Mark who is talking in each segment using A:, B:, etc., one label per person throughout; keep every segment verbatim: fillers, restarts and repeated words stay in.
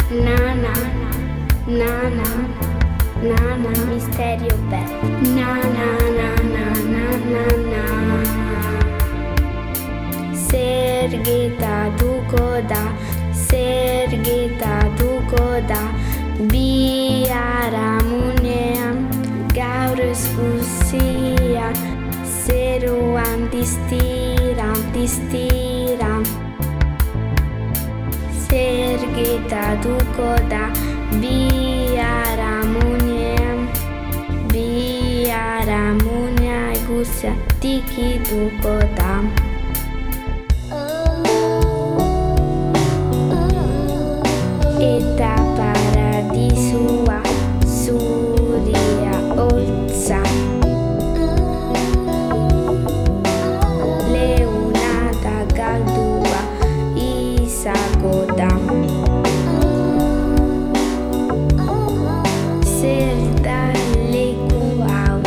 A: Nana, Nana, Nana, Misterio Bet. Nana, Nana, Nana, Nana. Sergeta Dukoda, Sergeta Dukoda, Biaramuneam, Gaurus Fusia, Seruam Distiram, Distiram. Sergeta Dukoda, Biaramuneam, Biaramunia Gusa, Tiki Dukoda. Eta paradisua, Surya Olza, Leonada Galdua, Isagoda, Serda Leguau,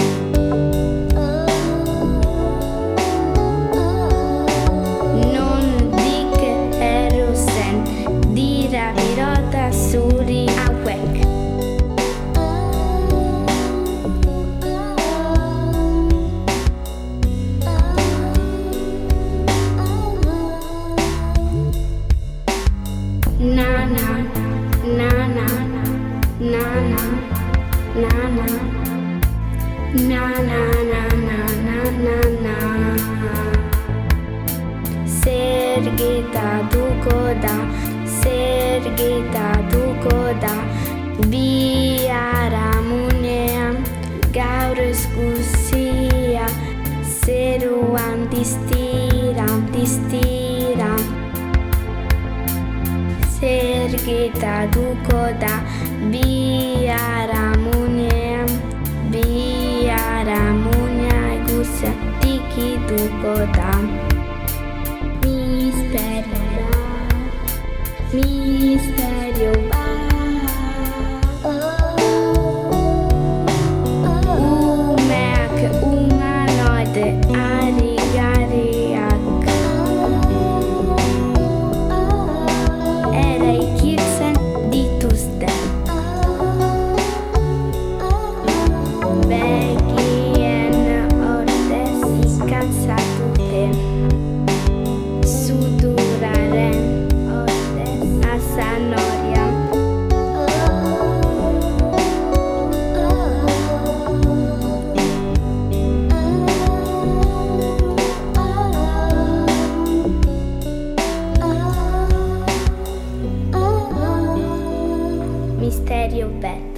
A: Non dic erosen, Dira Virota Suri Awek. Nana, Nana, Nana, Nana, Nana, Nana, Nana, Nana. Sergeta Dukoda, Sergeta Dukoda, Biaramuneam, Gaurus Gusia, Seruam Distiram, Distiram. Sergeta Dukoda, Biaramuneam, Biaramunia Gusa, Tiki Dukoda. Misterio, Misterio Umek, humanoide, arigariak. Erei kirsen dituzte. Begien ordez ikatzatute. Suduraren ordez azanoria. Misterio Bet.